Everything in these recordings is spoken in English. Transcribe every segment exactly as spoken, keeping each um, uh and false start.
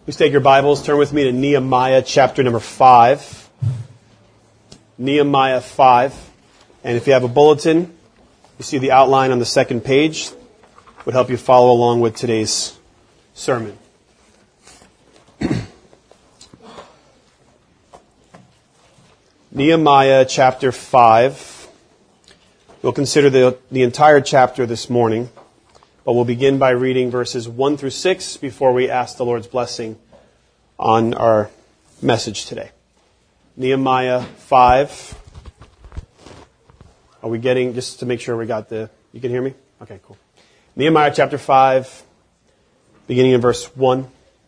Please take your Bibles, turn with me to Nehemiah chapter number five. Nehemiah five. And if you have a bulletin, you see the outline on the second page. It would help you follow along with today's sermon. Nehemiah chapter five. We'll consider the, the entire chapter this morning. But we'll begin by reading verses one through six before we ask the Lord's blessing on our message today. Nehemiah five. Are we getting, just to make sure we got the, you can hear me? Okay, cool. Nehemiah chapter five, beginning in verse one.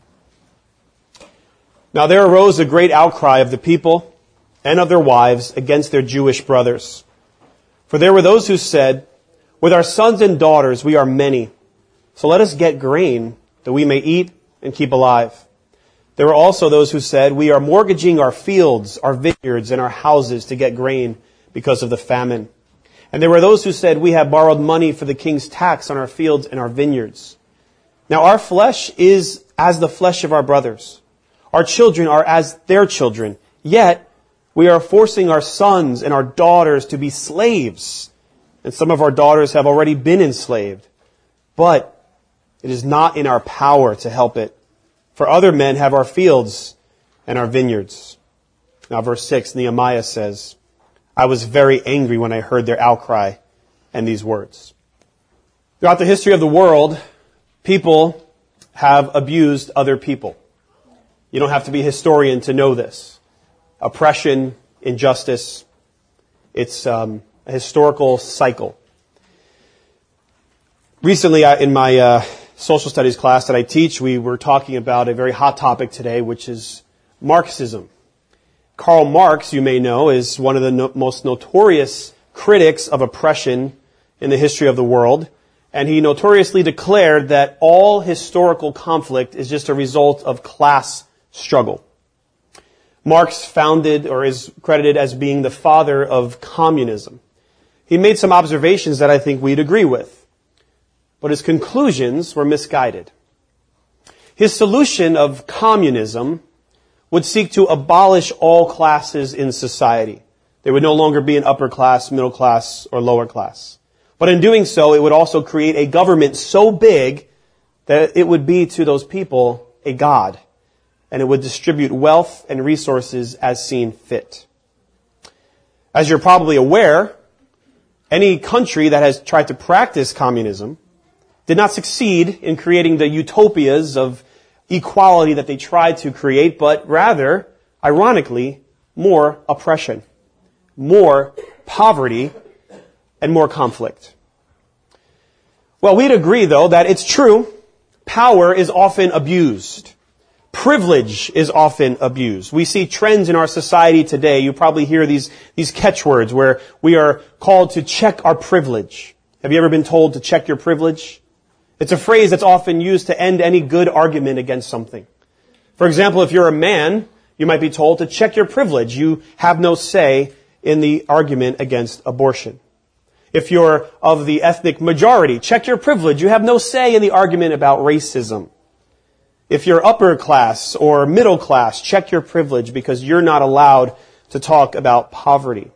Now there arose a great outcry of the people and of their wives against their Jewish brothers. For there were those who said, with our sons and daughters we are many, so let us get grain that we may eat and keep alive. There were also those who said, we are mortgaging our fields, our vineyards, and our houses to get grain because of the famine. And there were those who said, we have borrowed money for the king's tax on our fields and our vineyards. Now our flesh is as the flesh of our brothers. Our children are as their children. Yet we are forcing our sons and our daughters to be slaves. And some of our daughters have already been enslaved. But it is not in our power to help it. For other men have our fields and our vineyards. Now verse six, Nehemiah says, I was very angry when I heard their outcry and these words. Throughout the history of the world, people have abused other people. You don't have to be a historian to know this. Oppression, injustice, it's um, a historical cycle. Recently, I, in my uh, social studies class that I teach, we were talking about a very hot topic today, which is Marxism. Karl Marx, you may know, is one of the no- most notorious critics of oppression in the history of the world. And he notoriously declared that all historical conflict is just a result of class struggle. Marx founded or is credited as being the father of communism. He made some observations that I think we'd agree with, but his conclusions were misguided. His solution of communism would seek to abolish all classes in society. There would no longer be an upper class, middle class, or lower class. But in doing so, it would also create a government so big that it would be to those people a god, and it would distribute wealth and resources as seen fit. As you're probably aware, any country that has tried to practice communism did not succeed in creating the utopias of equality that they tried to create, but rather, ironically, more oppression, more poverty, and more conflict. Well, we'd agree, though, that it's true, power is often abused. Privilege is often abused. We see trends in our society today. You probably hear these, these catchwords where we are called to check our privilege. Have you ever been told to check your privilege? It's a phrase that's often used to end any good argument against something. For example, if you're a man, you might be told to check your privilege. You have no say in the argument against abortion. If you're of the ethnic majority, check your privilege. You have no say in the argument about racism. If you're upper class or middle class, check your privilege because you're not allowed to talk about poverty.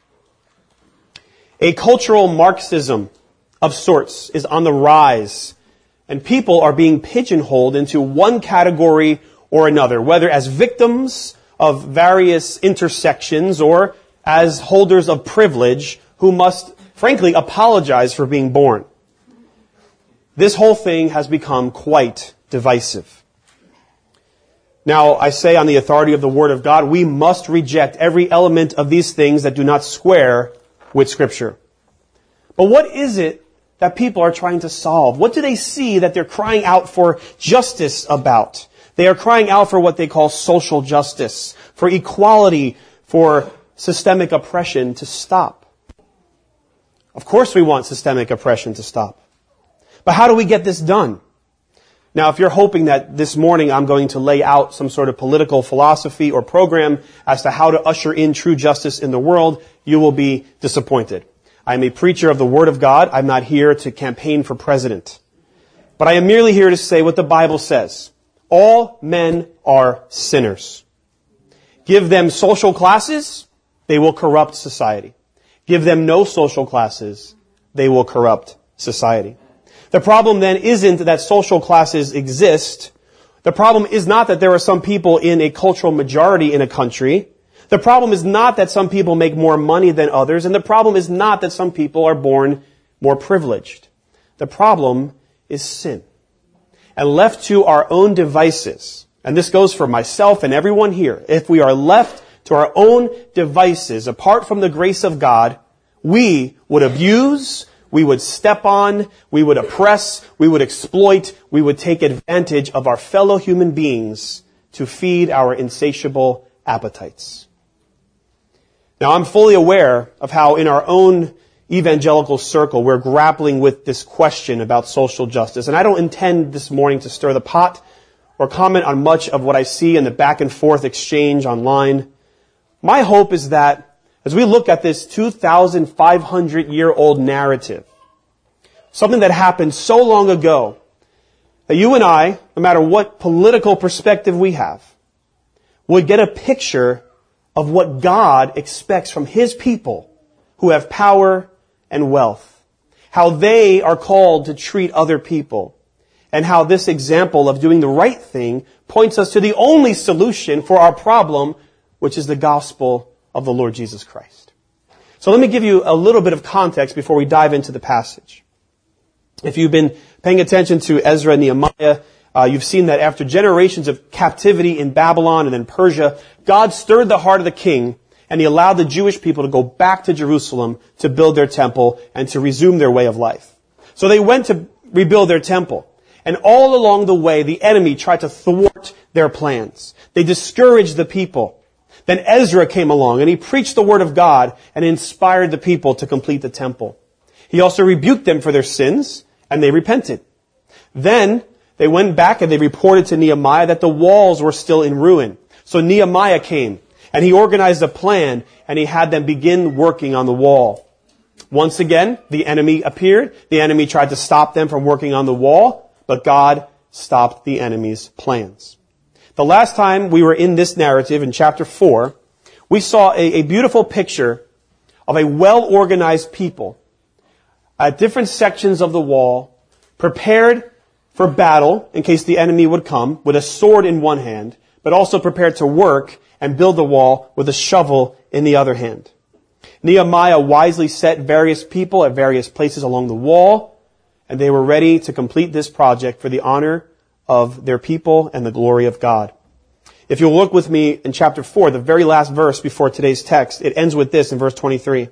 A cultural Marxism of sorts is on the rise, and people are being pigeonholed into one category or another, whether as victims of various intersections or as holders of privilege who must, frankly, apologize for being born. This whole thing has become quite divisive. Now, I say on the authority of the Word of God, we must reject every element of these things that do not square with Scripture. But what is it that people are trying to solve? What do they see that they're crying out for justice about? They are crying out for what they call social justice, for equality, for systemic oppression to stop. Of course we want systemic oppression to stop. But how do we get this done? Now, if you're hoping that this morning I'm going to lay out some sort of political philosophy or program as to how to usher in true justice in the world, you will be disappointed. I'm a preacher of the Word of God. I'm not here to campaign for president. But I am merely here to say what the Bible says. All men are sinners. Give them social classes, they will corrupt society. Give them no social classes, they will corrupt society. The problem then isn't that social classes exist. The problem is not that there are some people in a cultural majority in a country. The problem is not that some people make more money than others. And the problem is not that some people are born more privileged. The problem is sin. And left to our own devices, and this goes for myself and everyone here, if we are left to our own devices, apart from the grace of God, we would abuse, we would step on, we would oppress, we would exploit, we would take advantage of our fellow human beings to feed our insatiable appetites. Now, I'm fully aware of how in our own evangelical circle we're grappling with this question about social justice. And I don't intend this morning to stir the pot or comment on much of what I see in the back and forth exchange online. My hope is that as we look at this two thousand five hundred year old narrative, something that happened so long ago, that you and I, no matter what political perspective we have, would get a picture of what God expects from His people who have power and wealth. How they are called to treat other people. And how this example of doing the right thing points us to the only solution for our problem, which is the gospel of the Lord Jesus Christ. So let me give you a little bit of context before we dive into the passage. If you've been paying attention to Ezra and Nehemiah, uh, you've seen that after generations of captivity in Babylon and then Persia, God stirred the heart of the king and He allowed the Jewish people to go back to Jerusalem to build their temple and to resume their way of life. So they went to rebuild their temple. And all along the way, the enemy tried to thwart their plans. They discouraged the people. Then Ezra came along and he preached the word of God and inspired the people to complete the temple. He also rebuked them for their sins and they repented. Then they went back and they reported to Nehemiah that the walls were still in ruin. So Nehemiah came and he organized a plan and he had them begin working on the wall. Once again, the enemy appeared. The enemy tried to stop them from working on the wall, but God stopped the enemy's plans. The last time we were in this narrative in chapter four, we saw a, a beautiful picture of a well-organized people at different sections of the wall, prepared for battle in case the enemy would come, with a sword in one hand, but also prepared to work and build the wall with a shovel in the other hand. Nehemiah wisely set various people at various places along the wall, and they were ready to complete this project for the honor of their people and the glory of God. If you'll look with me in chapter four, the very last verse before today's text, it ends with this in verse twenty-three.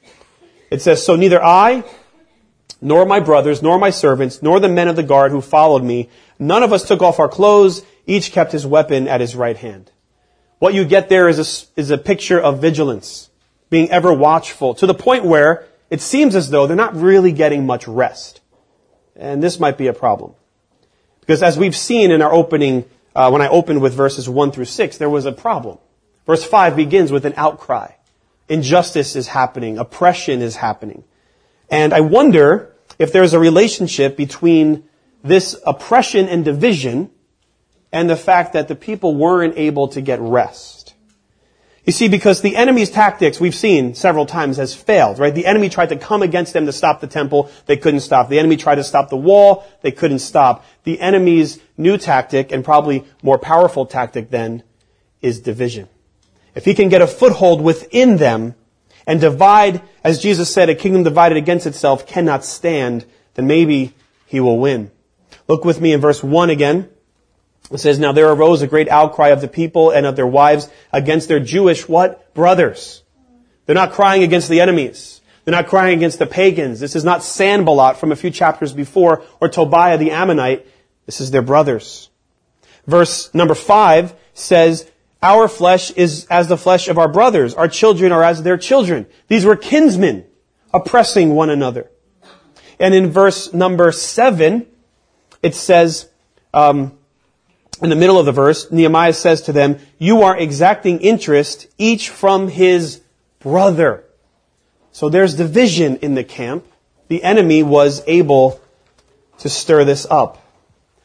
It says, "So neither I, nor my brothers, nor my servants, nor the men of the guard who followed me, none of us took off our clothes, each kept his weapon at his right hand." What you get there is a, is a picture of vigilance, being ever watchful, to the point where it seems as though they're not really getting much rest. And this might be a problem. Because as we've seen in our opening, uh, when I opened with verses one through six, there was a problem. Verse five begins with an outcry. Injustice is happening. Oppression is happening. And I wonder if there's a relationship between this oppression and division and the fact that the people weren't able to get rest. You see, because the enemy's tactics, we've seen several times, has failed, right? The enemy tried to come against them to stop the temple. They couldn't stop. The enemy tried to stop the wall. They couldn't stop. The enemy's new tactic, and probably more powerful tactic then, is division. If he can get a foothold within them and divide, as Jesus said, a kingdom divided against itself cannot stand, then maybe he will win. Look with me in verse one again. It says, "Now there arose a great outcry of the people and of their wives against their Jewish," what? "Brothers." They're not crying against the enemies. They're not crying against the pagans. This is not Sanballat from a few chapters before, or Tobiah the Ammonite. This is their brothers. Verse number five says, "Our flesh is as the flesh of our brothers. Our children are as their children." These were kinsmen oppressing one another. And in verse number seven, it says, um, in the middle of the verse, Nehemiah says to them, "You are exacting interest, each from his brother." So there's division in the camp. The enemy was able to stir this up.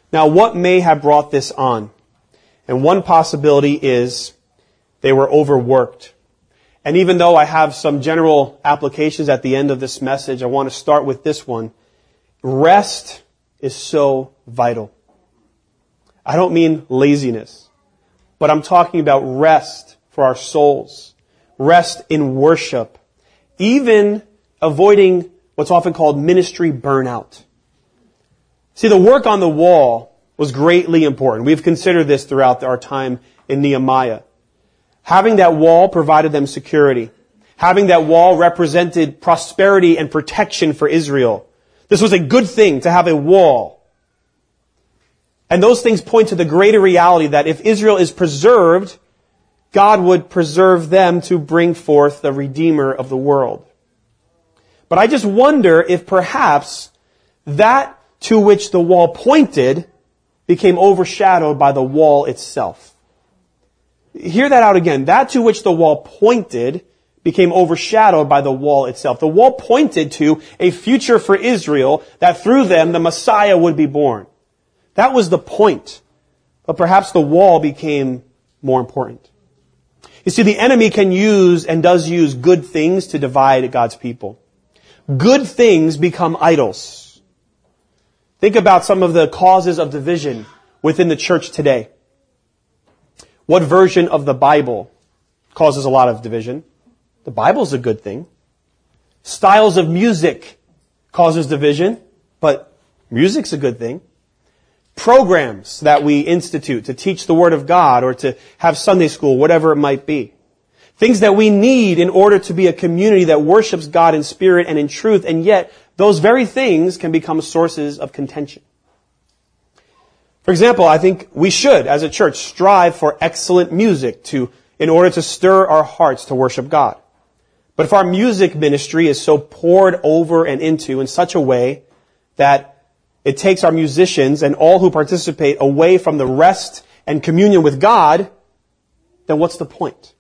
Now, what may have brought this on? And one possibility is they were overworked. And even though I have some general applications at the end of this message, I want to start with this one. Rest is so vital. I don't mean laziness, but I'm talking about rest for our souls, rest in worship, even avoiding what's often called ministry burnout. See, the work on the wall was greatly important. We've considered this throughout our time in Nehemiah. Having that wall provided them security. Having that wall represented prosperity and protection for Israel. This was a good thing to have a wall. And those things point to the greater reality that if Israel is preserved, God would preserve them to bring forth the Redeemer of the world. But I just wonder if perhaps that to which the wall pointed became overshadowed by the wall itself. Hear that out again. That to which the wall pointed became overshadowed by the wall itself. The wall pointed to a future for Israel that through them the Messiah would be born. That was the point. But perhaps the wall became more important. You see, the enemy can use and does use good things to divide God's people. Good things become idols. Think about some of the causes of division within the church today. What version of the Bible causes a lot of division? The Bible's a good thing. Styles of music causes division, but music's a good thing. Programs that we institute to teach the Word of God or to have Sunday school, whatever it might be. Things that we need in order to be a community that worships God in spirit and in truth, and yet those very things can become sources of contention. For example, I think we should, as a church, strive for excellent music to, in order to stir our hearts to worship God. But if our music ministry is so poured over and into in such a way that it takes our musicians and all who participate away from the rest and communion with God, then what's the point?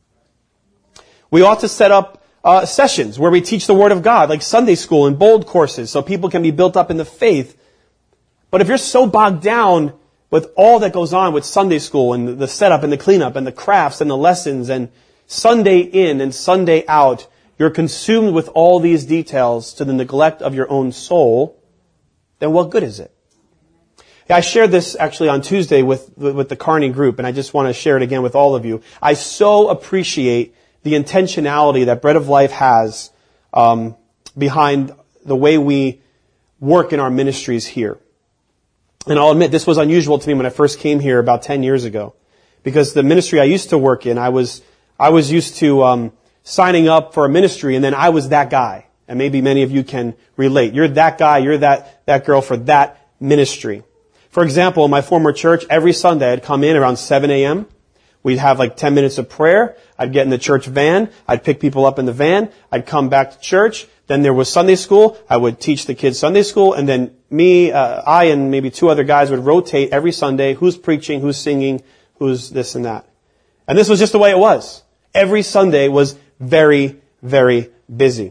We ought to set up uh, sessions where we teach the Word of God, like Sunday school and bold courses, so people can be built up in the faith. But if you're so bogged down with all that goes on with Sunday school and the setup and the cleanup and the crafts and the lessons and Sunday in and Sunday out, you're consumed with all these details to the neglect of your own soul, then what good is it? Yeah, I shared this actually on Tuesday with, with the Kearney group, and I just want to share it again with all of you. I so appreciate the intentionality that Bread of Life has um, behind the way we work in our ministries here. And I'll admit, this was unusual to me when I first came here about ten years ago. Because the ministry I used to work in, I was I was used to um, signing up for a ministry, and then I was that guy. And maybe many of you can relate. You're that guy, you're that, that girl for that ministry. For example, in my former church, every Sunday I'd come in around seven a.m. We'd have like ten minutes of prayer. I'd get in the church van. I'd pick people up in the van. I'd come back to church. Then there was Sunday school. I would teach the kids Sunday school. And then me, uh, I and maybe two other guys would rotate every Sunday. Who's preaching, who's singing, who's this and that. And this was just the way it was. Every Sunday was very, very busy.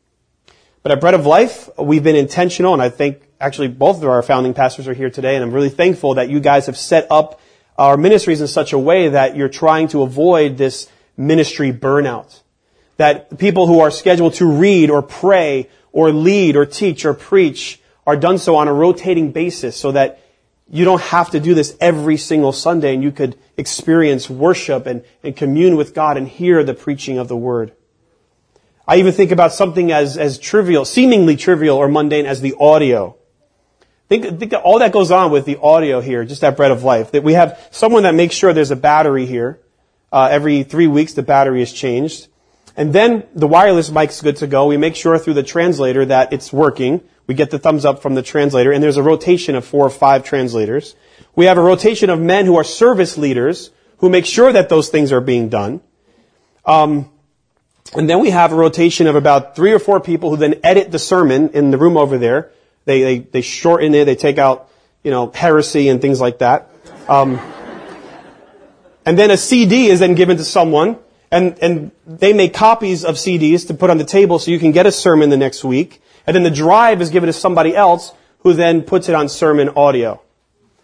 But at Bread of Life, we've been intentional, and I think actually both of our founding pastors are here today, and I'm really thankful that you guys have set up our ministries in such a way that you're trying to avoid this ministry burnout. That people who are scheduled to read or pray or lead or teach or preach are done so on a rotating basis so that you don't have to do this every single Sunday and you could experience worship and, and commune with God and hear the preaching of the Word. I even think about something as, as trivial, seemingly trivial or mundane as the audio. Think, think all that goes on with the audio here, just at Bread of Life. That we have someone that makes sure there's a battery here. Uh, every three weeks the battery is changed. And then the wireless mic's good to go. We make sure through the translator that it's working. We get the thumbs up from the translator, and there's a rotation of four or five translators. We have a rotation of men who are service leaders who make sure that those things are being done. Um, and then we have a rotation of about three or four people who then edit the sermon in the room over there. They they, they shorten it. They take out, you know, heresy and things like that. Um, and then a C D is then given to someone. And, and they make copies of C Ds to put on the table so you can get a sermon the next week. And then the drive is given to somebody else who then puts it on sermon audio.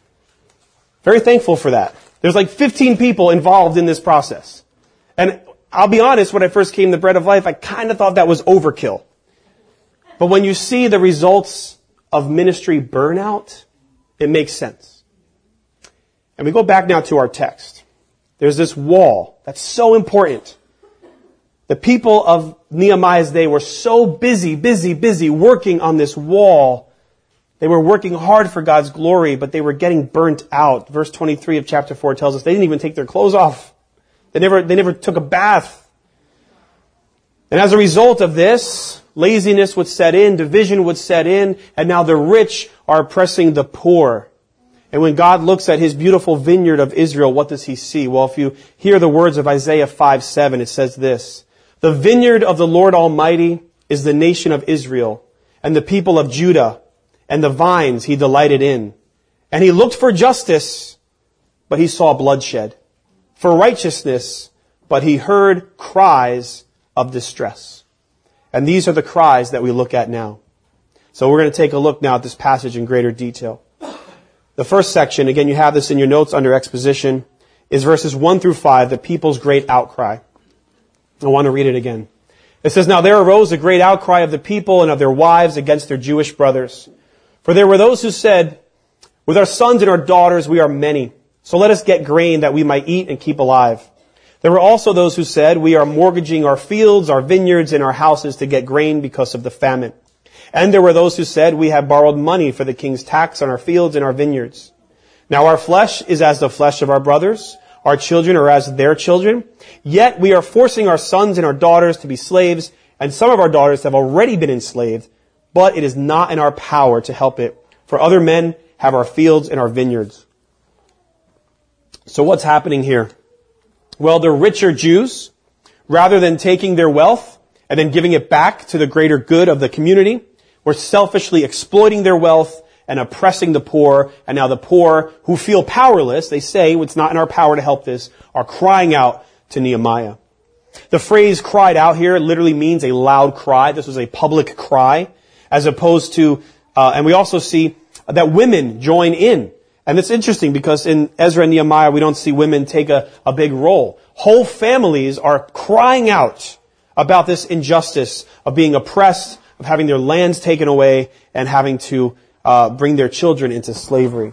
Very thankful for that. There's like fifteen people involved in this process. And I'll be honest, when I first came to Bread of Life, I kind of thought that was overkill. But when you see the results of ministry burnout, it makes sense. And we go back now to our text. There's this wall that's so important. The people of Nehemiah's day were so busy, busy, busy working on this wall. They were working hard for God's glory, but they were getting burnt out. Verse twenty-three of chapter four tells us they didn't even take their clothes off. They never, they never took a bath. And as a result of this, laziness would set in, division would set in, and now the rich are oppressing the poor. And when God looks at his beautiful vineyard of Israel, what does he see? Well, if you hear the words of Isaiah five seven, it says this: "The vineyard of the Lord Almighty is the nation of Israel, and the people of Judah, and the vines he delighted in. And he looked for justice, but he saw bloodshed. For righteousness, but he heard cries of distress." And these are the cries that we look at now. So we're going to take a look now at this passage in greater detail. The first section, again, you have this in your notes under exposition, is verses one through five, the people's great outcry. I want to read it again. It says, "Now there arose a great outcry of the people and of their wives against their Jewish brothers. For there were those who said, 'With our sons and our daughters we are many, so let us get grain that we might eat and keep alive.' There were also those who said, 'We are mortgaging our fields, our vineyards, and our houses to get grain because of the famine.' And there were those who said, 'We have borrowed money for the king's tax on our fields and our vineyards. Now our flesh is as the flesh of our brothers, our children are as their children. Yet we are forcing our sons and our daughters to be slaves, and some of our daughters have already been enslaved, but it is not in our power to help it, for other men have our fields and our vineyards.'" So what's happening here? Well, the richer Jews, rather than taking their wealth and then giving it back to the greater good of the community, were selfishly exploiting their wealth and oppressing the poor. And now the poor, who feel powerless, they say, "It's not in our power to help this," are crying out to Nehemiah. The phrase "cried out" here literally means a loud cry. This was a public cry, as opposed to, uh, and we also see that women join in. And it's interesting because in Ezra and Nehemiah, we don't see women take a, a big role. Whole families are crying out about this injustice of being oppressed, of having their lands taken away, and having to uh, bring their children into slavery.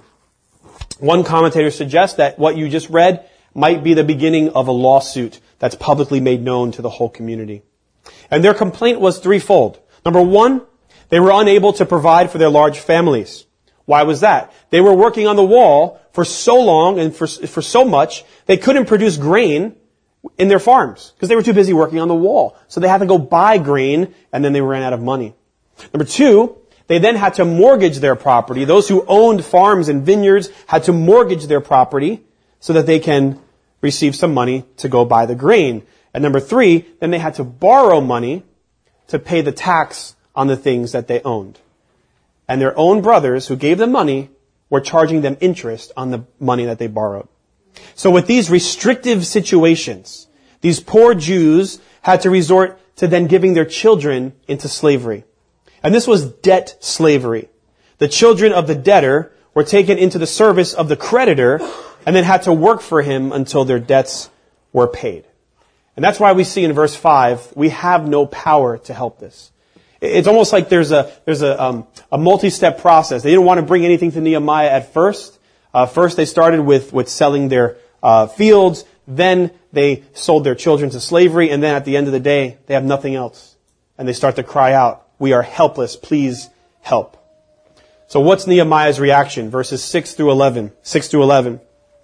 One commentator suggests that what you just read might be the beginning of a lawsuit that's publicly made known to the whole community. And their complaint was threefold. Number one, they were unable to provide for their large families. Why was that? They were working on the wall for so long and for, for so much, they couldn't produce grain in their farms because they were too busy working on the wall. So they had to go buy grain, and then they ran out of money. Number two, they then had to mortgage their property. Those who owned farms and vineyards had to mortgage their property so that they can receive some money to go buy the grain. And number three, then they had to borrow money to pay the tax on the things that they owned. And their own brothers who gave them money were charging them interest on the money that they borrowed. So with these restrictive situations, these poor Jews had to resort to then giving their children into slavery. And this was debt slavery. The children of the debtor were taken into the service of the creditor and then had to work for him until their debts were paid. And that's why we see in verse five, we have no power to help this. It's almost like there's a there's a um, a multi-step process. They didn't want to bring anything to Nehemiah at first. Uh, first, they started with with selling their uh, fields. Then they sold their children to slavery, and then at the end of the day, they have nothing else, and they start to cry out, "We are helpless. Please help." So, what's Nehemiah's reaction? Verses six through eleven. Six through eleven.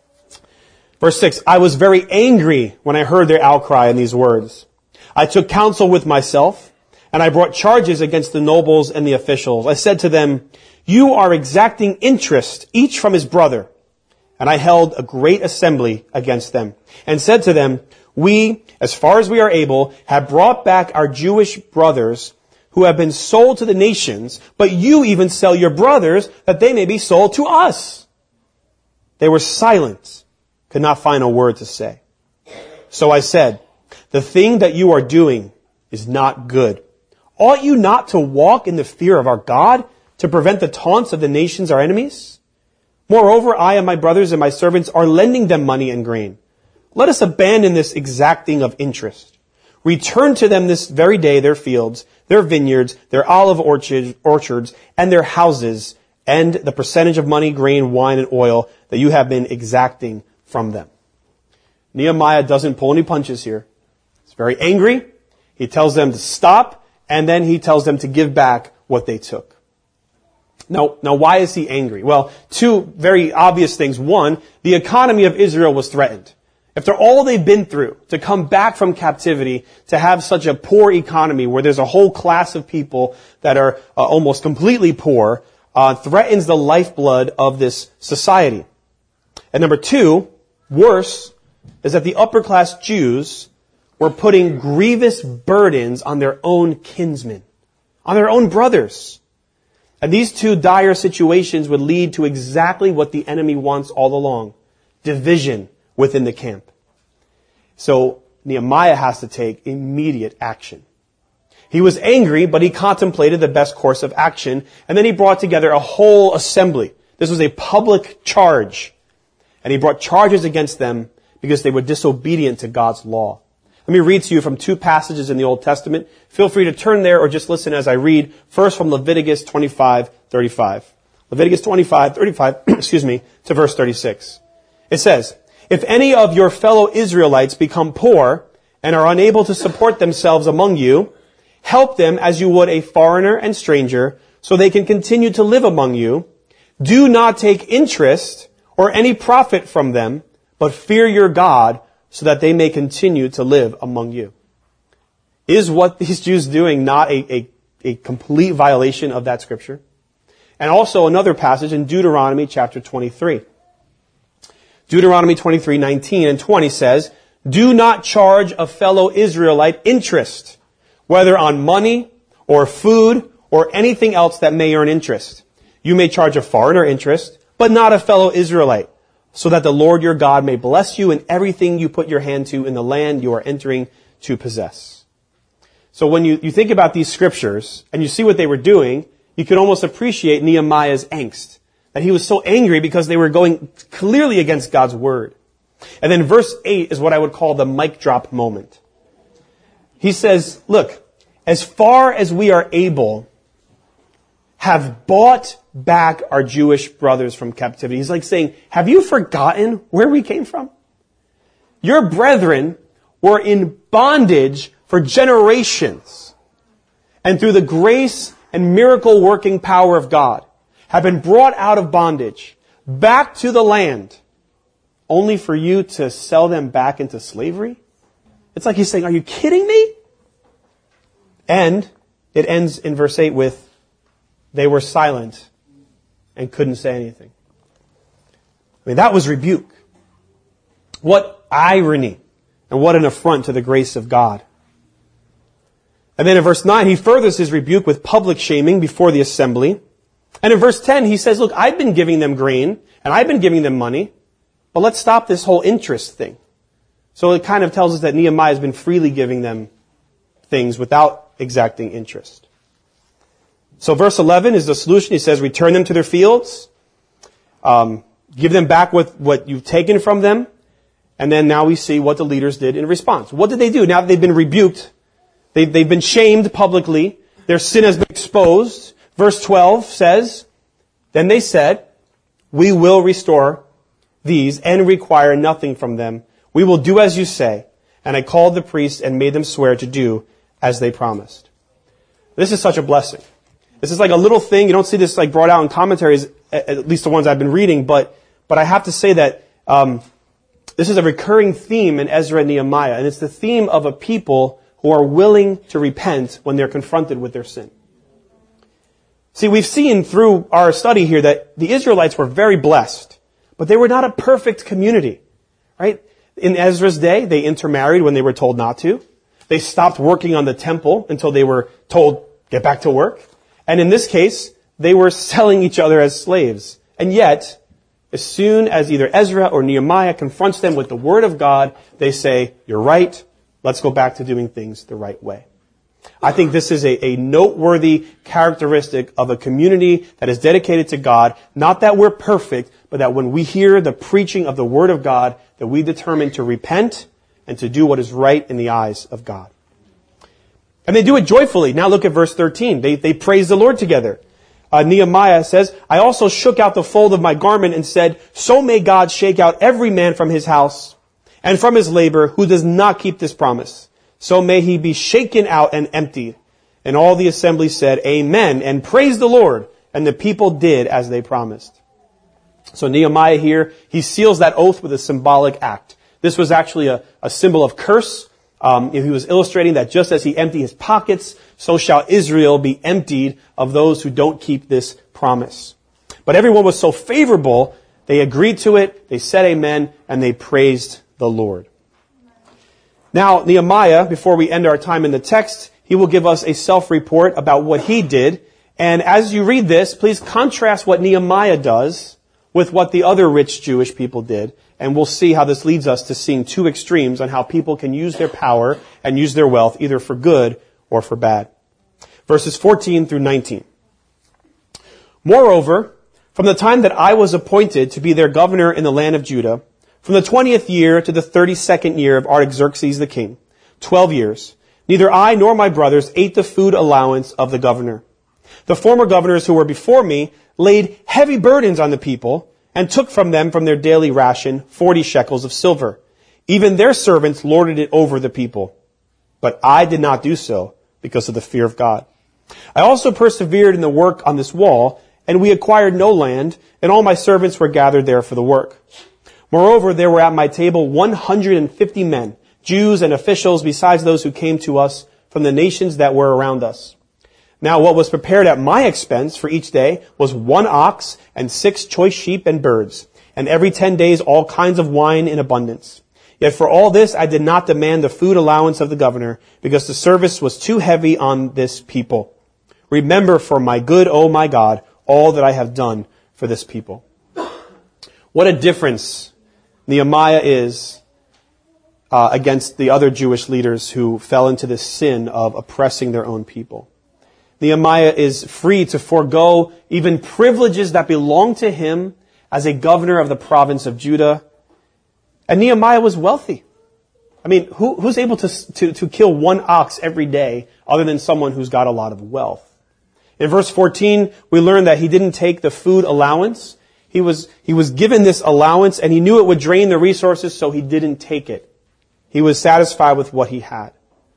Verse six. "I was very angry when I heard their outcry in these words. I took counsel with myself, and I brought charges against the nobles and the officials. I said to them, 'You are exacting interest, each from his brother.' And I held a great assembly against them, and said to them, 'We, as far as we are able, have brought back our Jewish brothers who have been sold to the nations, but you even sell your brothers that they may be sold to us.' They were silent, could not find a word to say. So I said, 'The thing that you are doing is not good. Ought you not to walk in the fear of our God to prevent the taunts of the nations, our enemies? Moreover, I and my brothers and my servants are lending them money and grain. Let us abandon this exacting of interest. Return to them this very day their fields, their vineyards, their olive orchards, orchards, and their houses, and the percentage of money, grain, wine, and oil that you have been exacting from them. Nehemiah doesn't pull any punches here. He's very angry. He tells them to stop, and then he tells them to give back what they took. Now, now why is he angry? Well, two very obvious things. One, the economy of Israel was threatened. After all they've been through, to come back from captivity, to have such a poor economy where there's a whole class of people that are uh, almost completely poor, uh, threatens the lifeblood of this society. And number two, worse, is that the upper class Jews were putting grievous burdens on their own kinsmen, on their own brothers. And these two dire situations would lead to exactly what the enemy wants all along, division within the camp. So Nehemiah has to take immediate action. He was angry, but he contemplated the best course of action, and then he brought together a whole assembly. This was a public charge, and he brought charges against them because they were disobedient to God's law. Let me read to you from two passages in the Old Testament. Feel free to turn there or just listen as I read, first from Leviticus twenty-five thirty-five. Leviticus twenty-five thirty-five, excuse me, to verse thirty-six. It says, "If any of your fellow Israelites become poor and are unable to support themselves among you, help them as you would a foreigner and stranger, so they can continue to live among you. Do not take interest or any profit from them, but fear your God, so that they may continue to live among you." Is what these Jews doing not a, a, a complete violation of that scripture? And also another passage in Deuteronomy chapter twenty-three. Deuteronomy twenty-three, nineteen and twenty says, "Do not charge a fellow Israelite interest, whether on money or food or anything else that may earn interest. You may charge a foreigner interest, but not a fellow Israelite, so that the Lord your God may bless you in everything you put your hand to in the land you are entering to possess." So when you, you think about these scriptures and you see what they were doing, you can almost appreciate Nehemiah's angst. That he was so angry because they were going clearly against God's word. And then verse eight is what I would call the mic drop moment. He says, look, as far as we are able, have bought back our Jewish brothers from captivity. He's like saying, have you forgotten where we came from? Your brethren were in bondage for generations. And through the grace and miracle working power of God, have been brought out of bondage, back to the land, only for you to sell them back into slavery? It's like he's saying, are you kidding me? And it ends in verse eight with, they were silent and couldn't say anything. I mean, that was rebuke. What irony and what an affront to the grace of God. And then in verse nine, he furthers his rebuke with public shaming before the assembly. And in verse ten, he says, look, I've been giving them grain and I've been giving them money, but let's stop this whole interest thing. So it kind of tells us that Nehemiah has been freely giving them things without exacting interest. So verse eleven is the solution. He says, return them to their fields, um, give them back what, what you've taken from them. And then now we see what the leaders did in response. What did they do? Now that they've been rebuked, they've, they've been shamed publicly, their sin has been exposed. Verse twelve says, then they said, we will restore these and require nothing from them. We will do as you say. And I called the priests and made them swear to do as they promised. This is such a blessing. This is like a little thing. You don't see this like brought out in commentaries, at least the ones I've been reading, but but I have to say that um, this is a recurring theme in Ezra and Nehemiah, and it's the theme of a people who are willing to repent when they're confronted with their sin. See, we've seen through our study here that the Israelites were very blessed, but they were not a perfect community, right? In Ezra's day, they intermarried when they were told not to. They stopped working on the temple until they were told, get back to work. And in this case, they were selling each other as slaves. And yet, as soon as either Ezra or Nehemiah confronts them with the word of God, they say, you're right, let's go back to doing things the right way. I think this is a, a noteworthy characteristic of a community that is dedicated to God. Not that we're perfect, but that when we hear the preaching of the Word of God, that we determine to repent and to do what is right in the eyes of God. And they do it joyfully. Now look at verse thirteen. They, they praise the Lord together. Uh, Nehemiah says, I also shook out the fold of my garment and said, so may God shake out every man from his house and from his labor who does not keep this promise. So may he be shaken out and emptied. And all the assembly said, Amen, and praise the Lord. And the people did as they promised. So Nehemiah here, he seals that oath with a symbolic act. This was actually a, a symbol of curse. Um, he was illustrating that just as he emptied his pockets, so shall Israel be emptied of those who don't keep this promise. But everyone was so favorable, they agreed to it, they said amen, and they praised the Lord. Now, Nehemiah, before we end our time in the text, he will give us a self-report about what he did. And as you read this, please contrast what Nehemiah does with what the other rich Jewish people did. And we'll see how this leads us to seeing two extremes on how people can use their power and use their wealth either for good or for bad. Verses fourteen through nineteen. Moreover, from the time that I was appointed to be their governor in the land of Judah, from the twentieth year to the thirty-second year of Artaxerxes the king, twelve years, neither I nor my brothers ate the food allowance of the governor. The former governors who were before me laid heavy burdens on the people and took from them from their daily ration forty shekels of silver. Even their servants lorded it over the people. But I did not do so because of the fear of God. I also persevered in the work on this wall, and we acquired no land, and all my servants were gathered there for the work. Moreover, there were at my table one hundred fifty men, Jews and officials, besides those who came to us from the nations that were around us. Now what was prepared at my expense for each day was one ox and six choice sheep and birds, and every ten days all kinds of wine in abundance. Yet for all this I did not demand the food allowance of the governor, because the service was too heavy on this people. Remember for my good, O my God, all that I have done for this people. What a difference Nehemiah is uh, against the other Jewish leaders who fell into this sin of oppressing their own people. Nehemiah is free to forego even privileges that belong to him as a governor of the province of Judah. And Nehemiah was wealthy. I mean, who, who's able to, to, to kill one ox every day other than someone who's got a lot of wealth? In verse fourteen, we learn that he didn't take the food allowance. He was, he was given this allowance and he knew it would drain the resources, so he didn't take it. He was satisfied with what he had.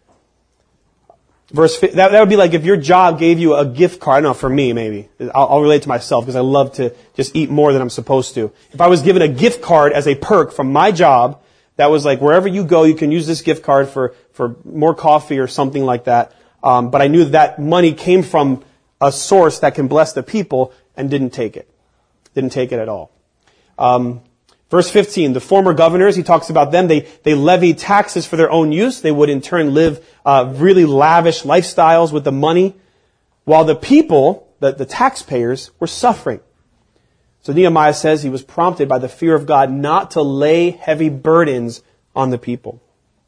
Verse, that, that would be like if your job gave you a gift card. I don't know, for me maybe. I'll, I'll relate to myself because I love to just eat more than I'm supposed to. If I was given a gift card as a perk from my job, that was like wherever you go, you can use this gift card for, for more coffee or something like that. Um, but I knew that money came from a source that can bless the people, and didn't take it. Didn't take it at all. Um, Verse fifteen, the former governors, he talks about them, they, they levied taxes for their own use. They would in turn live uh, really lavish lifestyles with the money, while the people, the, the taxpayers, were suffering. So Nehemiah says he was prompted by the fear of God not to lay heavy burdens on the people.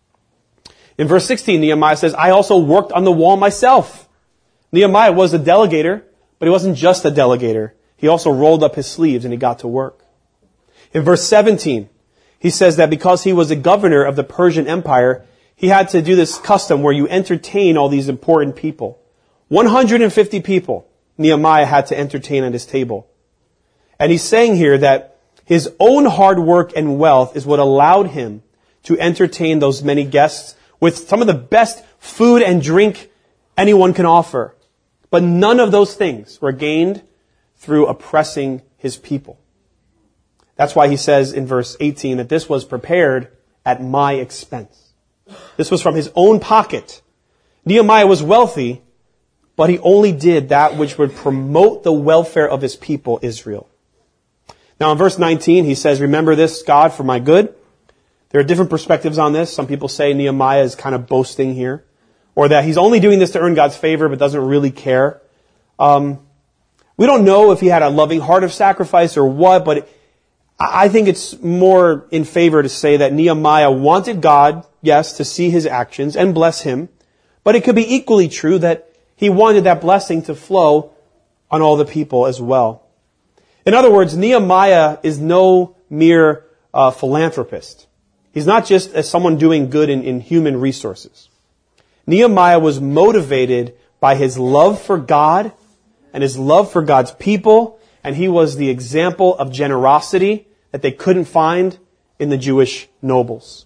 In verse sixteen, Nehemiah says, I also worked on the wall myself. Nehemiah was a delegator, but he wasn't just a delegator. He also rolled up his sleeves and he got to work. In verse seventeen, he says that because he was a governor of the Persian Empire, he had to do this custom where you entertain all these important people. one hundred fifty people Nehemiah had to entertain at his table. And he's saying here that his own hard work and wealth is what allowed him to entertain those many guests with some of the best food and drink anyone can offer. But none of those things were gained through oppressing his people. That's why he says in verse eighteen that this was prepared at my expense. This was from his own pocket. Nehemiah was wealthy, but he only did that which would promote the welfare of his people, Israel. Now in verse nineteen, he says, remember this, God, for my good. There are different perspectives on this. Some people say Nehemiah is kind of boasting here, or that he's only doing this to earn God's favor, but doesn't really care. Um, we don't know if he had a loving heart of sacrifice or what, but it, I think it's more in favor to say that Nehemiah wanted God, yes, to see his actions and bless him, But it could be equally true that he wanted that blessing to flow on all the people as well. In other words, Nehemiah is no mere uh, philanthropist. He's not just as someone doing good in, in human resources. Nehemiah was motivated by his love for God and his love for God's people, and he was the example of generosity that they couldn't find in the Jewish nobles.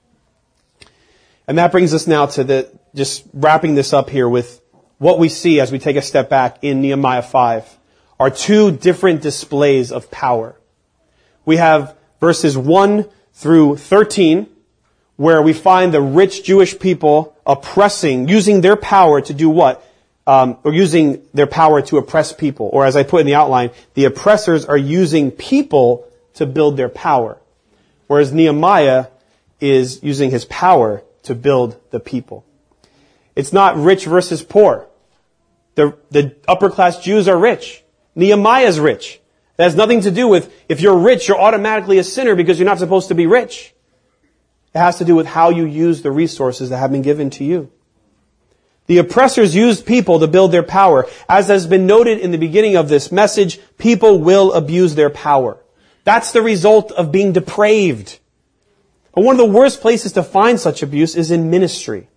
And that brings us now to the, just wrapping this up here with what we see as we take a step back in Nehemiah five are two different displays of power. We have verses one through thirteen, where we find the rich Jewish people oppressing, using their power to do what? Um, or using their power to oppress people. Or as I put in the outline, the oppressors are using people to build their power. Whereas Nehemiah is using his power to build the people. It's not rich versus poor. The, the upper class Jews are rich. Nehemiah is rich. That has nothing to do with if you're rich, you're automatically a sinner because you're not supposed to be rich. It has to do with how you use the resources that have been given to you. The oppressors used people to build their power. As has been noted in the beginning of this message, people will abuse their power. That's the result of being depraved. And one of the worst places to find such abuse is in ministry.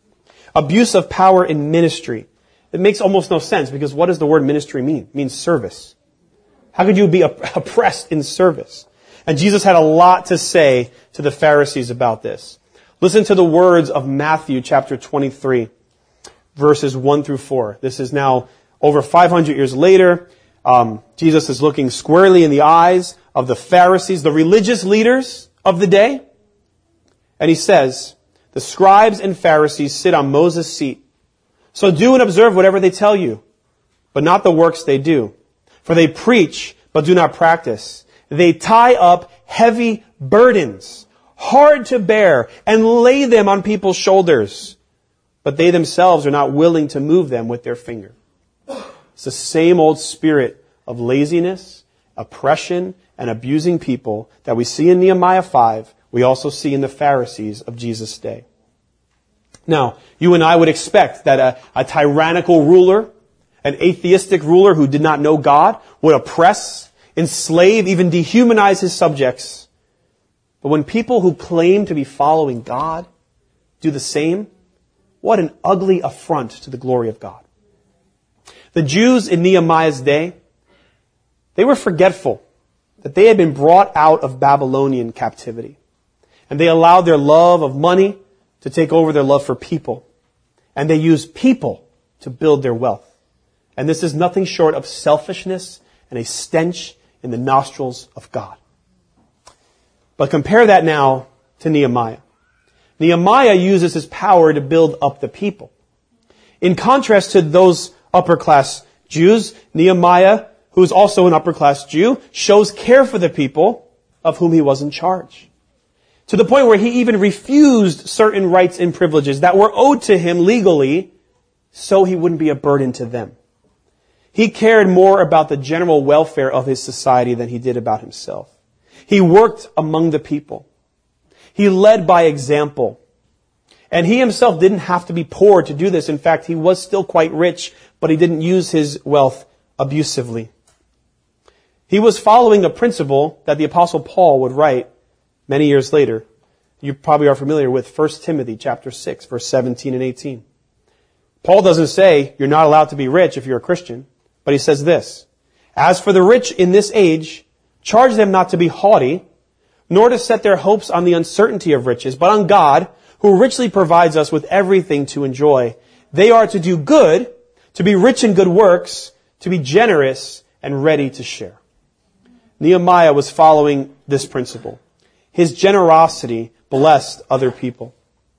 Abuse of power in ministry. It makes almost no sense because what does the word ministry mean? It means service. How could you be oppressed in service? And Jesus had a lot to say to the Pharisees about this. Listen to the words of Matthew chapter twenty-three, verses one through four. This is now over five hundred years later. Um, Jesus is looking squarely in the eyes of the Pharisees, the religious leaders of the day. And he says, the scribes and Pharisees sit on Moses' seat. So do and observe whatever they tell you, but not the works they do. For they preach, but do not practice. They tie up heavy burdens, hard to bear, and lay them on people's shoulders. But they themselves are not willing to move them with their finger. It's the same old spirit of laziness, oppression, and abusing people that we see in Nehemiah five, we also see in the Pharisees of Jesus' day. Now, you and I would expect that a, a tyrannical ruler, an atheistic ruler who did not know God, would oppress, enslave, even dehumanize his subjects. But when people who claim to be following God do the same, what an ugly affront to the glory of God. The Jews in Nehemiah's day, they were forgetful that they had been brought out of Babylonian captivity. And they allowed their love of money to take over their love for people. And they used people to build their wealth. And this is nothing short of selfishness and a stench in the nostrils of God. But compare that now to Nehemiah. Nehemiah uses his power to build up the people. In contrast to those upper class Jews, Nehemiah, who is also an upper class Jew, shows care for the people of whom he was in charge. To the point where he even refused certain rights and privileges that were owed to him legally so he wouldn't be a burden to them. He cared more about the general welfare of his society than he did about himself. He worked among the people. He led by example. And he himself didn't have to be poor to do this. In fact, he was still quite rich, but he didn't use his wealth abusively. He was following a principle that the Apostle Paul would write many years later. You probably are familiar with First Timothy chapter six, verse seventeen and eighteen. Paul doesn't say you're not allowed to be rich if you're a Christian, but he says this, as for the rich in this age, charge them not to be haughty, nor to set their hopes on the uncertainty of riches, but on God, who richly provides us with everything to enjoy. They are to do good, to be rich in good works, to be generous and ready to share. Nehemiah was following this principle. His generosity blessed other people.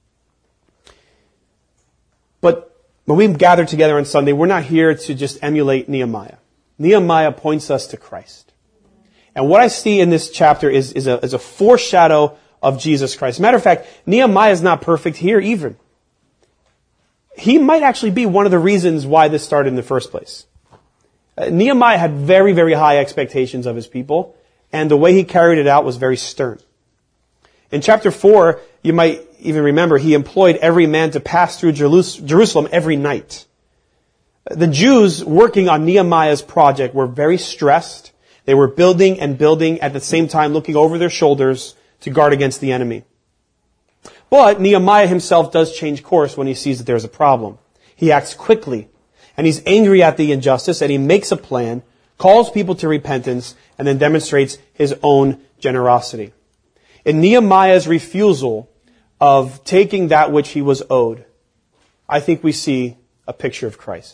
But when we gather together on Sunday, we're not here to just emulate Nehemiah. Nehemiah points us to Christ. And what I see in this chapter is, is, a, is a foreshadow of Jesus Christ. Matter of fact, Nehemiah is not perfect here either. He might actually be one of the reasons why this started in the first place. Uh, Nehemiah had very, very high expectations of his people, and the way he carried it out was very stern. In chapter four, you might even remember, he employed every man to pass through Jerusalem every night. The Jews working on Nehemiah's project were very stressed. They were building and building at the same time, looking over their shoulders to guard against the enemy. But Nehemiah himself does change course when he sees that there's a problem. He acts quickly, and he's angry at the injustice, and he makes a plan, calls people to repentance, and then demonstrates his own generosity. In Nehemiah's refusal of taking that which he was owed, I think we see a picture of Christ.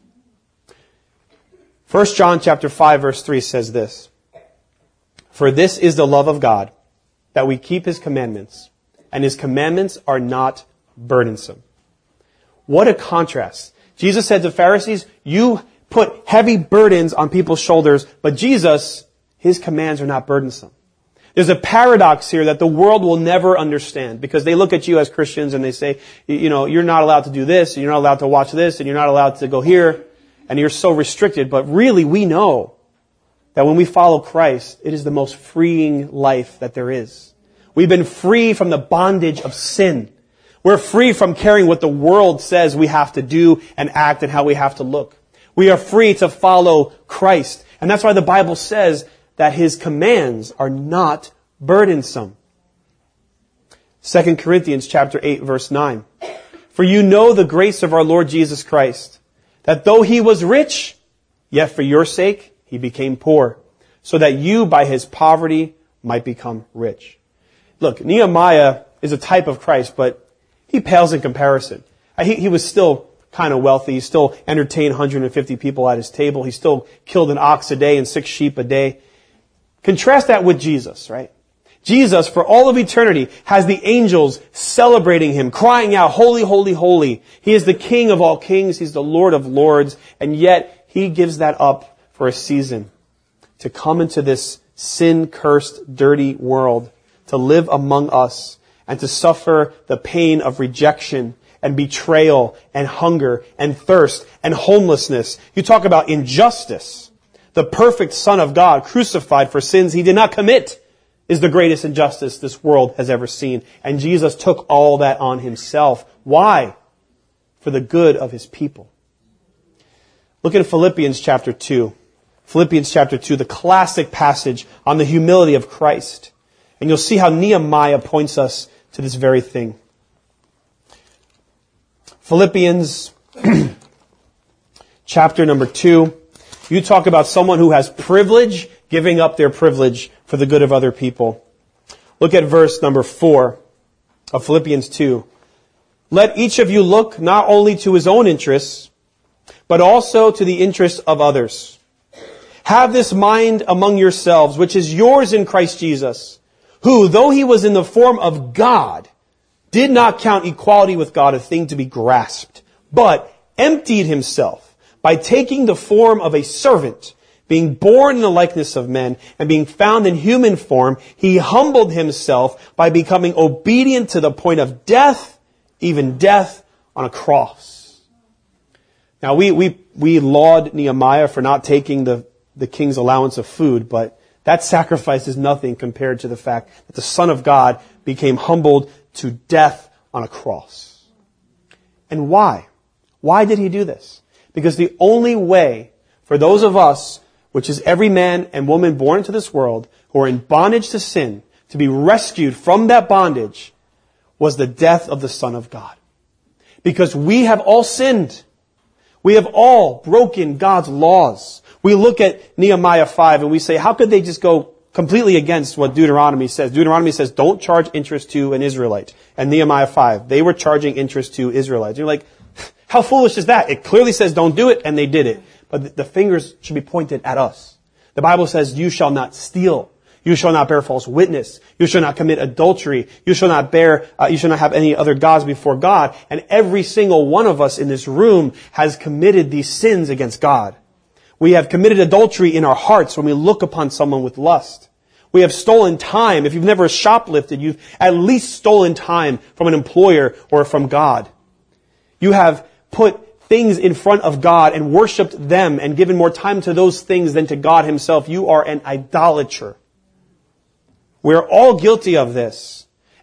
First John chapter five verse three says this, "For this is the love of God, that we keep His commandments, and His commandments are not burdensome." What a contrast. Jesus said to Pharisees, you put heavy burdens on people's shoulders, but Jesus, His commands are not burdensome. There's a paradox here that the world will never understand, because they look at you as Christians and they say, you know, you're not allowed to do this, and you're not allowed to watch this, and you're not allowed to go here, and you're so restricted. But really, we know that when we follow Christ, it is the most freeing life that there is. We've been free from the bondage of sin. We're free from caring what the world says we have to do and act and how we have to look. We are free to follow Christ. And that's why the Bible says that His commands are not burdensome. Second Corinthians chapter eight verse nine. "For you know the grace of our Lord Jesus Christ, that though He was rich, yet for your sake He became poor, so that you by His poverty might become rich." Look, Nehemiah is a type of Christ, but he pales in comparison. He, he was still kind of wealthy. He still entertained one hundred fifty people at his table. He still killed an ox a day and six sheep a day. Contrast that with Jesus, right? Jesus, for all of eternity, has the angels celebrating Him, crying out, "Holy, holy, holy." He is the King of all kings. He's the Lord of lords. And yet, He gives that up for a season to come into this sin-cursed, dirty world, to live among us, and to suffer the pain of rejection and betrayal and hunger and thirst and homelessness. You talk about injustice. The perfect Son of God, crucified for sins He did not commit, is the greatest injustice this world has ever seen. And Jesus took all that on Himself. Why? For the good of His people. Look at Philippians chapter two. Philippians chapter two, the classic passage on the humility of Christ. And you'll see how Nehemiah points us to this very thing. Philippians chapter number two. You talk about someone who has privilege, giving up their privilege for the good of other people. Look at verse number four of Philippians two. "Let each of you look not only to his own interests, but also to the interests of others. Have this mind among yourselves, which is yours in Christ Jesus, who, though He was in the form of God, did not count equality with God a thing to be grasped, but emptied Himself by taking the form of a servant, being born in the likeness of men, and being found in human form, He humbled Himself by becoming obedient to the point of death, even death on a cross." Now, we, we, we laud Nehemiah for not taking the, the king's allowance of food, but that sacrifice is nothing compared to the fact that the Son of God became humbled to death on a cross. And why? Why did He do this? Because the only way for those of us, which is every man and woman born into this world, who are in bondage to sin, to be rescued from that bondage, was the death of the Son of God. Because we have all sinned. We have all broken God's laws. We look at Nehemiah five and we say, how could they just go completely against what Deuteronomy says? Deuteronomy says, don't charge interest to an Israelite. And Nehemiah five, they were charging interest to Israelites. You're like, how foolish is that? It clearly says don't do it, and they did it. But the fingers should be pointed at us. The Bible says, you shall not steal. You shall not bear false witness. You shall not commit adultery. You shall not bear, uh, you shall not have any other gods before God. And every single one of us in this room has committed these sins against God. We have committed adultery in our hearts when we look upon someone with lust. We have stolen time. If you've never shoplifted, you've at least stolen time from an employer or from God. You have put things in front of God and worshipped them and given more time to those things than to God Himself. You are an idolater. We're all guilty of this.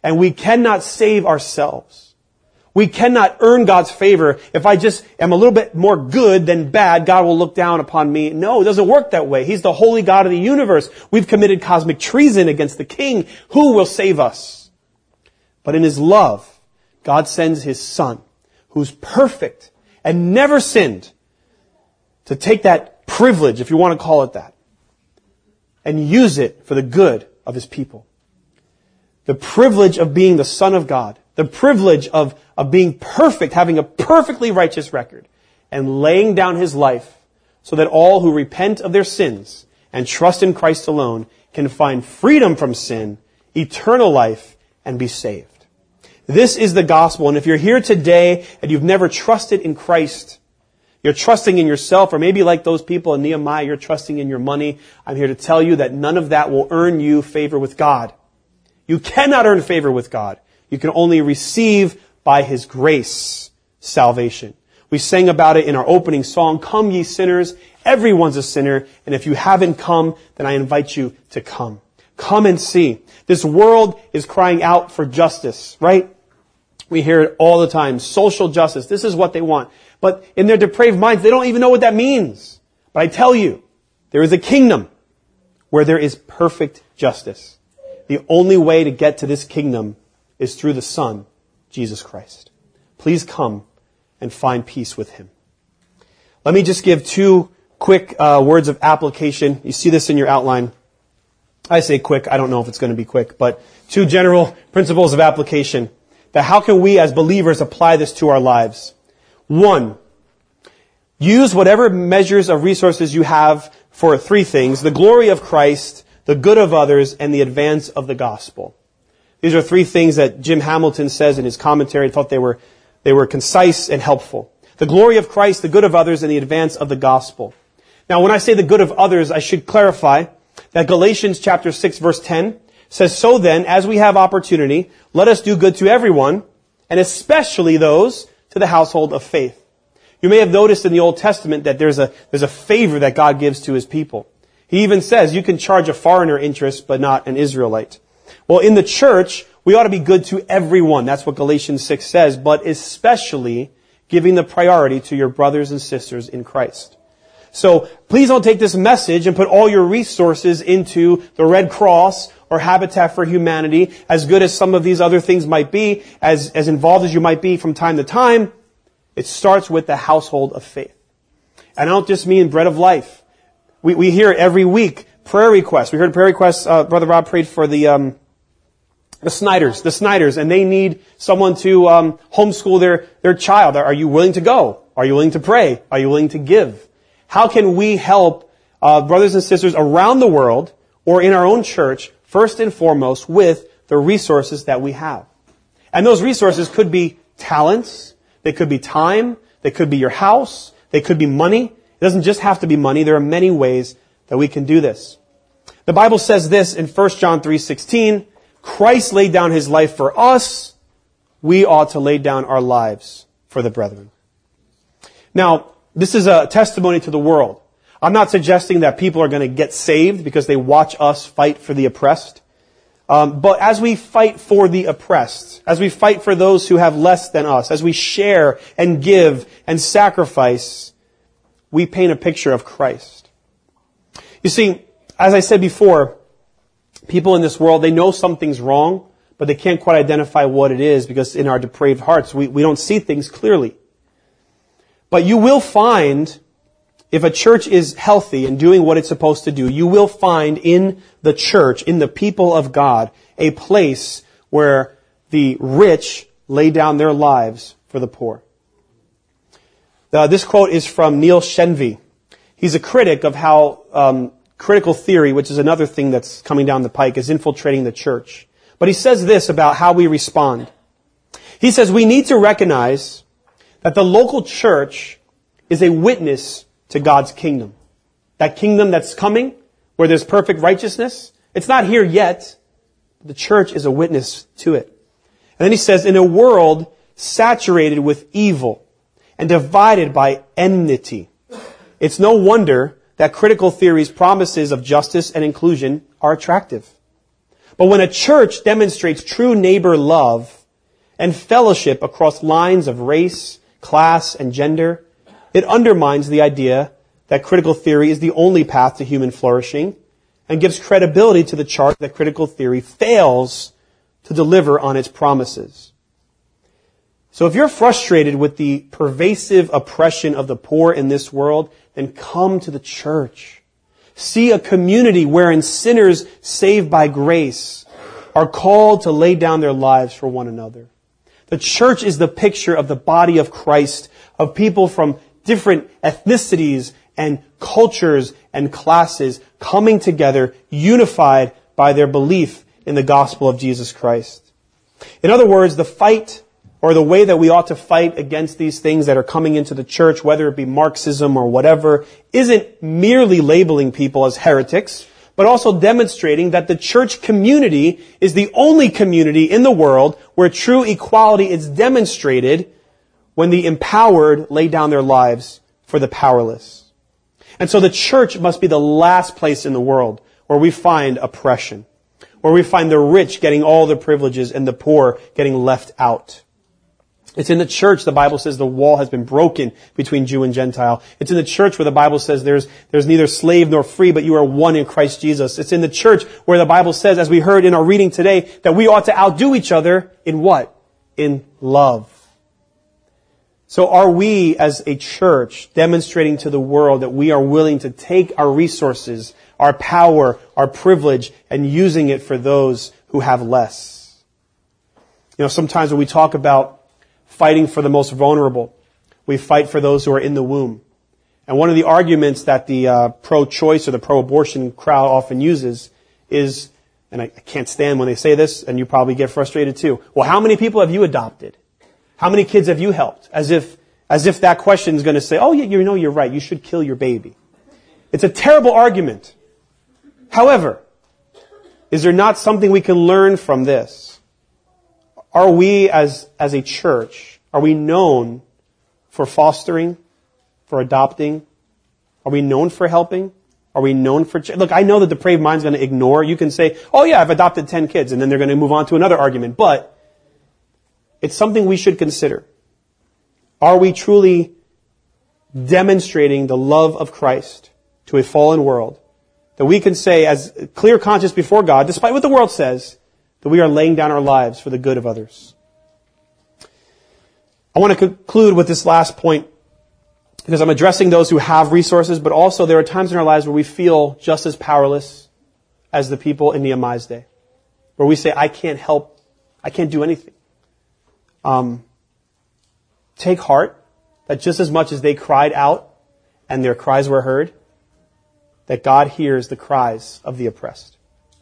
And we cannot save ourselves. We cannot earn God's favor. If I just am a little bit more good than bad, God will look down upon me. No, it doesn't work that way. He's the holy God of the universe. We've committed cosmic treason against the King. Who will save us? But in His love, God sends His Son, who's perfect and never sinned, to take that privilege, if you want to call it that, and use it for the good of His people. The privilege of being the Son of God, the privilege of, of being perfect, having a perfectly righteous record, and laying down His life so that all who repent of their sins and trust in Christ alone can find freedom from sin, eternal life, and be saved. This is the gospel, and if you're here today and you've never trusted in Christ, you're trusting in yourself, or maybe like those people in Nehemiah, you're trusting in your money, I'm here to tell you that none of that will earn you favor with God. You cannot earn favor with God. You can only receive by His grace salvation. We sang about it in our opening song, "Come ye sinners." Everyone's a sinner, and if you haven't come, then I invite you to come. Come and see. This world is crying out for justice, right? We hear it all the time. Social justice. This is what they want. But in their depraved minds, they don't even know what that means. But I tell you, there is a kingdom where there is perfect justice. The only way to get to this kingdom is through the Son, Jesus Christ. Please come and find peace with Him. Let me just give two quick uh, words of application. You see this in your outline. I say quick. I don't know if it's going to be quick, but two general principles of application. That how can we as believers apply this to our lives? One, use whatever measures of resources you have for three things: the glory of Christ, the good of others, and the advance of the gospel. These are three things that Jim Hamilton says in his commentary. I thought they were, they were concise and helpful. The glory of Christ, the good of others, and the advance of the gospel. Now, when I say the good of others, I should clarify that Galatians chapter six verse ten says, "So then, as we have opportunity, let us do good to everyone, and especially those to the household of faith." You may have noticed in the Old Testament that there's a, there's a favor that God gives to His people. He even says you can charge a foreigner interest, but not an Israelite. Well, in the church, we ought to be good to everyone. That's what Galatians six says, but especially giving the priority to your brothers and sisters in Christ. So please don't take this message and put all your resources into the Red Cross or Habitat for Humanity, as good as some of these other things might be, as, as involved as you might be from time to time. It starts with the household of faith. And I don't just mean bread of life. We, we hear every week prayer requests. We heard prayer requests. Uh, Brother Rob prayed for the, um, the Snyders, the Snyders, and they need someone to, um, homeschool their, their child. Are you willing to go? Are you willing to pray? Are you willing to give? How can we help, uh, brothers and sisters around the world or in our own church, first and foremost, with the resources that we have? And those resources could be talents. They could be time. They could be your house. They could be money. It doesn't just have to be money. There are many ways that we can do this. The Bible says this in First John three sixteen, "Christ laid down His life for us. We ought to lay down our lives for the brethren." Now, this is a testimony to the world. I'm not suggesting that people are going to get saved because they watch us fight for the oppressed. Um, but as we fight for the oppressed, as we fight for those who have less than us, as we share and give and sacrifice, we paint a picture of Christ. You see, as I said before, people in this world, they know something's wrong, but they can't quite identify what it is because in our depraved hearts, we, we don't see things clearly. But you will find, if a church is healthy and doing what it's supposed to do, you will find in the church, in the people of God, a place where the rich lay down their lives for the poor. Uh, this quote is from Neil Shenvi. He's a critic of how um, critical theory, which is another thing that's coming down the pike, is infiltrating the church. But he says this about how we respond. He says we need to recognize that the local church is a witness to God's kingdom. That kingdom that's coming, where there's perfect righteousness, it's not here yet. The church is a witness to it. And then he says, in a world saturated with evil and divided by enmity, it's no wonder that critical theory's promises of justice and inclusion are attractive. But when a church demonstrates true neighbor love and fellowship across lines of race, class, and gender, it undermines the idea that critical theory is the only path to human flourishing and gives credibility to the charge that critical theory fails to deliver on its promises. So if you're frustrated with the pervasive oppression of the poor in this world, then come to the church. See a community wherein sinners saved by grace are called to lay down their lives for one another. The church is the picture of the body of Christ, of people from different ethnicities and cultures and classes coming together, unified by their belief in the gospel of Jesus Christ. In other words, the fight or the way that we ought to fight against these things that are coming into the church, whether it be Marxism or whatever, isn't merely labeling people as heretics, but also demonstrating that the church community is the only community in the world where true equality is demonstrated when the empowered lay down their lives for the powerless. And so the church must be the last place in the world where we find oppression, where we find the rich getting all the privileges and the poor getting left out. It's in the church the Bible says the wall has been broken between Jew and Gentile. It's in the church where the Bible says there's, there's neither slave nor free, but you are one in Christ Jesus. It's in the church where the Bible says, as we heard in our reading today, that we ought to outdo each other in what? In love. So are we as a church demonstrating to the world that we are willing to take our resources, our power, our privilege, and using it for those who have less? You know, sometimes when we talk about fighting for the most vulnerable, we fight for those who are in the womb. And one of the arguments that the uh, pro-choice or the pro-abortion crowd often uses is, and I can't stand when they say this, and you probably get frustrated too, well, how many people have you adopted? How many kids have you helped? As if, as if that question is going to say, oh, yeah, you know, you're right. You should kill your baby. It's a terrible argument. However, is there not something we can learn from this? Are we as, as a church, are we known for fostering, for adopting? Are we known for helping? Are we known for, ch- look, I know that the depraved mind's going to ignore. You can say, oh yeah, I've adopted ten kids, and then they're going to move on to another argument. But it's something we should consider. Are we truly demonstrating the love of Christ to a fallen world? That we can say, as clear conscience before God, despite what the world says, that we are laying down our lives for the good of others. I want to conclude with this last point, because I'm addressing those who have resources, but also there are times in our lives where we feel just as powerless as the people in Nehemiah's day, where we say, I can't help, I can't do anything. Um, take heart that just as much as they cried out and their cries were heard, that God hears the cries of the oppressed.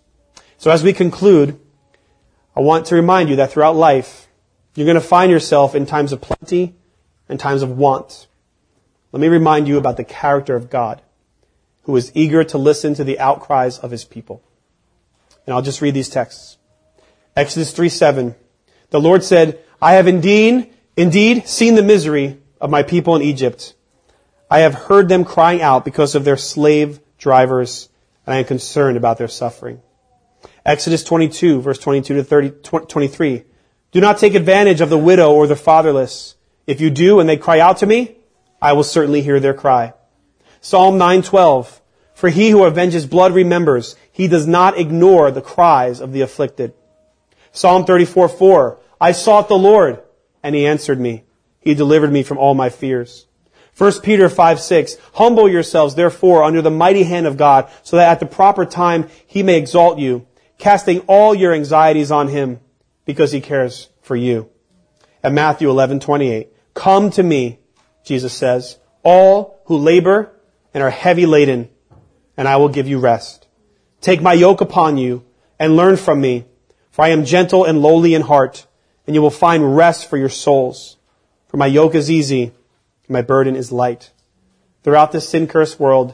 So as we conclude, I want to remind you that throughout life, you're going to find yourself in times of plenty and times of want. Let me remind you about the character of God, who is eager to listen to the outcries of His people. And I'll just read these texts. Exodus three seven. The Lord said, I have indeed, indeed seen the misery of my people in Egypt. I have heard them crying out because of their slave drivers, and I am concerned about their suffering. Exodus twenty-two, verse twenty-two to thirty, twenty-three. Do not take advantage of the widow or the fatherless. If you do and they cry out to me, I will certainly hear their cry. Psalm nine twelve. For he who avenges blood remembers. He does not ignore the cries of the afflicted. Psalm thirty-four four. I sought the Lord, and He answered me. He delivered me from all my fears. First Peter five six. Humble yourselves, therefore, under the mighty hand of God, so that at the proper time He may exalt you, casting all your anxieties on Him, because He cares for you. And Matthew eleven twenty-eight. Come to me, Jesus says, all who labor and are heavy laden, and I will give you rest. Take my yoke upon you and learn from me, for I am gentle and lowly in heart, and you will find rest for your souls. For my yoke is easy, and my burden is light. Throughout this sin-cursed world,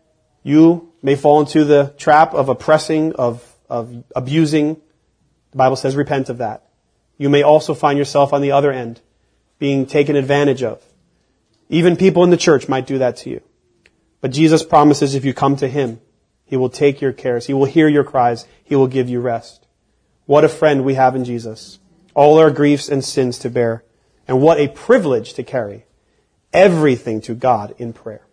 you may fall into the trap of oppressing, of, of abusing. The Bible says repent of that. You may also find yourself on the other end, being taken advantage of. Even people in the church might do that to you. But Jesus promises if you come to Him, He will take your cares. He will hear your cries. He will give you rest. What a friend we have in Jesus. All our griefs and sins to bear. And what a privilege to carry everything to God in prayer.